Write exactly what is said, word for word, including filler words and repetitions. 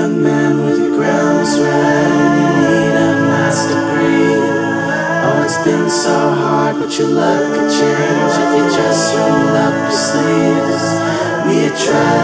young man with the ground is red and you need a master breathe. Oh, it's been so hard, but your luck could change if you just roll up your sleeves. We had tried